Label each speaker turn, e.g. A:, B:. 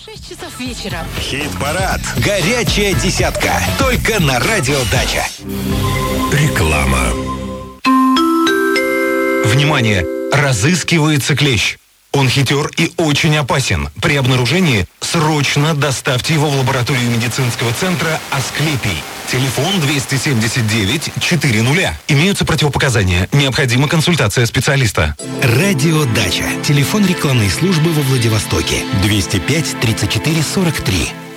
A: 6 часов вечера.
B: Хит-парад. Горячая десятка. Только на Радио Дача. Реклама. Внимание! Разыскивается клещ. Он хитер и очень опасен. При обнаружении срочно доставьте его в лабораторию медицинского центра «Асклепий». Телефон 279-400. Имеются противопоказания. Необходима консультация специалиста. Радио Дача. Телефон рекламной службы во Владивостоке. 205-34-43.